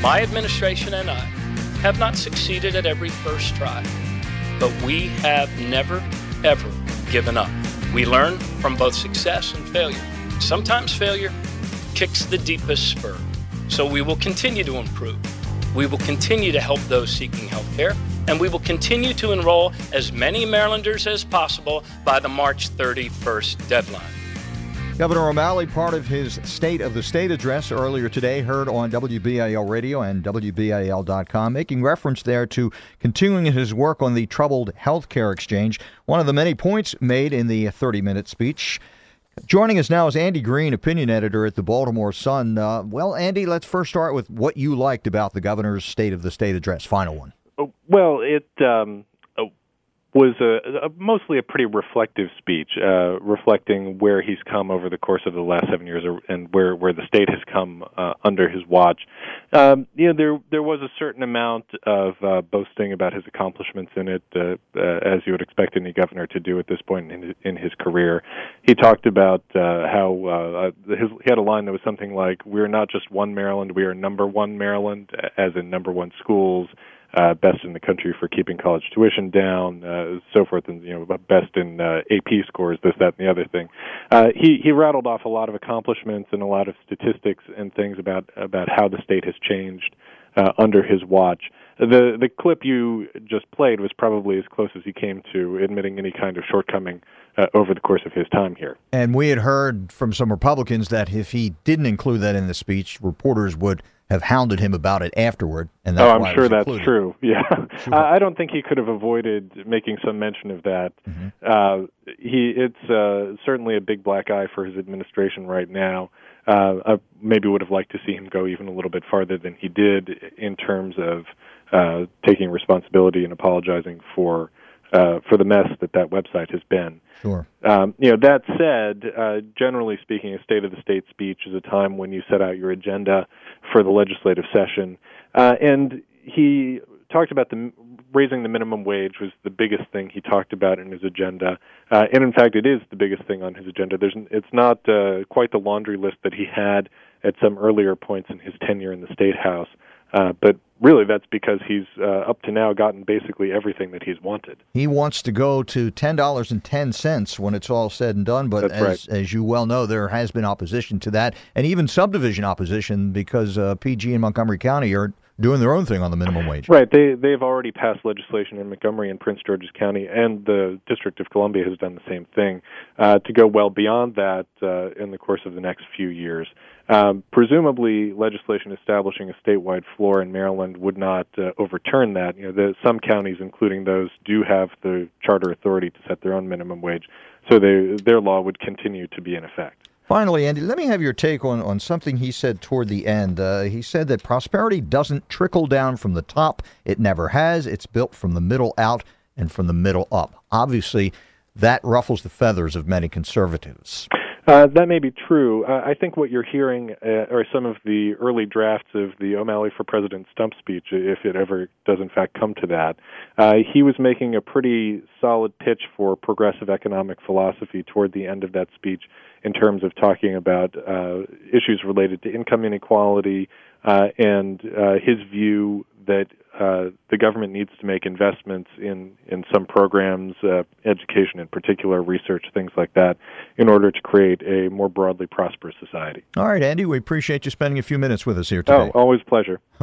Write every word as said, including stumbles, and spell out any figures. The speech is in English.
My administration and I have not succeeded at every first try, but we have never, ever given up. We learn from both success and failure. Sometimes failure kicks the deepest spur. So we will continue to improve. We will continue to help those seeking health care, and we will continue to enroll as many Marylanders as possible by the March thirty-first deadline. Governor O'Malley, part of his State of the State address earlier today, heard on W B A L Radio and W B A L dot com, making reference there to continuing his work on the troubled health care exchange, one of the many points made in the thirty-minute speech. Joining us now is Andy Green, opinion editor at the Baltimore Sun. Uh, well, Andy, let's first start with what you liked about the governor's State of the State address, final one. Well, it um, was a, a, mostly a pretty reflective speech, uh, reflecting where he's come over the course of the last seven years and where, where the state has come uh, under his watch. Um, you know, there there was a certain amount of uh, boasting about his accomplishments in it, uh, uh, as you would expect any governor to do at this point in his, in his career. He talked about uh, how uh, his, he had a line that was something like, "We're not just one Maryland, we are number one Maryland," as in number one schools. Uh, best in the country for keeping college tuition down, uh, so forth, and you know, best in uh, A P scores, this, that, and the other thing. Uh, he he rattled off a lot of accomplishments and a lot of statistics and things about about how the state has changed uh, under his watch. The the clip you just played was probably as close as he came to admitting any kind of shortcoming uh, over the course of his time here. And we had heard from some Republicans that if he didn't include that in the speech, reporters would have hounded him about it afterward. And that's oh, I'm why sure that's included. true. Yeah, Sure. I don't think he could have avoided making some mention of that. Mm-hmm. Uh, he, it's uh, certainly a big black eye for his administration right now. Uh, I maybe would have liked to see him go even a little bit farther than he did in terms of uh, taking responsibility and apologizing for uh, for the mess that that website has been. Sure. Um, you know, that said, uh, generally speaking, a State of the State speech is a time when you set out your agenda for the legislative session. Uh, and he talked about the raising the minimum wage was the biggest thing he talked about in his agenda. Uh, and in fact, it is the biggest thing on his agenda. There's, it's not uh, quite the laundry list that he had at some earlier points in his tenure in the State House. Uh, but really, that's because he's uh, up to now gotten basically everything that he's wanted. He wants to go to ten dollars and ten cents when it's all said and done. But That's as, right. as you well know, there has been opposition to that, and even subdivision opposition because uh, P G and Montgomery County are doing their own thing on the minimum wage. Right. They, they've already passed legislation in Montgomery and Prince George's County, and the District of Columbia has done the same thing, uh, to go well beyond that uh, in the course of the next few years. Um, presumably, legislation establishing a statewide floor in Maryland would not uh, overturn that. You know, the, some counties, including those, do have the charter authority to set their own minimum wage, so they, their law would continue to be in effect. Finally, Andy, let me have your take on, on something he said toward the end. Uh, he said that prosperity doesn't trickle down from the top. It never has. It's built from the middle out and from the middle up. Obviously, that ruffles the feathers of many conservatives. Uh, that may be true. Uh, I think what you're hearing uh, are some of the early drafts of the O'Malley for President stump speech, if it ever does in fact come to that. Uh, he was making a pretty solid pitch for progressive economic philosophy toward the end of that speech in terms of talking about uh, issues related to income inequality uh, and uh, his view that uh, the government needs to make investments in, in some programs, uh, education in particular, research, things like that, in order to create a more broadly prosperous society. All right, Andy, we appreciate you spending a few minutes with us here today. Oh, always a pleasure.